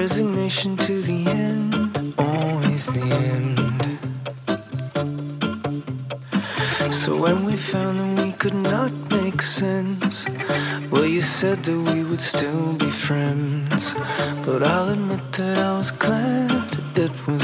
resignation to the end, always the end. So when we found that we could not make sense, well, you said that we would still be friends. But I'll admit that I was glad it was